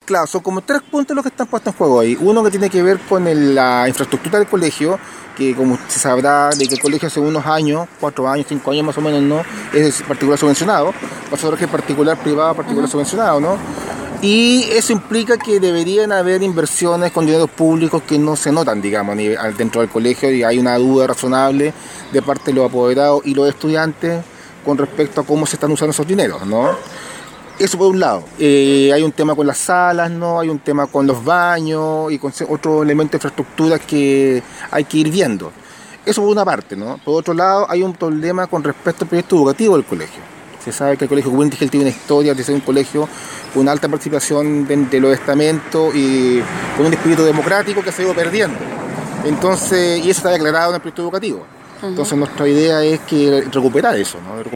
Claro, son como 3 puntos los que están puestos en juego ahí. Uno que tiene que ver con la infraestructura del colegio, que como se sabrá de que el colegio hace unos años, 4 años, 5 años más o menos, ¿no? Es particular subvencionado. Nosotros que es particular privado, particular subvencionado, ¿no? Y eso implica que deberían haber inversiones con dineros públicos que no se notan, digamos, dentro del colegio, y hay una duda razonable de parte de los apoderados y los estudiantes con respecto a cómo se están usando esos dineros, ¿no? Eso por un lado. Hay un tema con las salas, ¿no? Hay un tema con los baños y con otro elemento de infraestructura que hay que ir viendo. Eso por una parte, ¿no? Por otro lado, hay un problema con respecto al proyecto educativo del colegio. Se sabe que el colegio Windheld tiene una historia de ser un colegio con alta participación de los estamentos y con un espíritu democrático que se ha ido perdiendo. Entonces, y eso está declarado en el proyecto educativo. Entonces, nuestra idea es que recuperar eso, ¿no?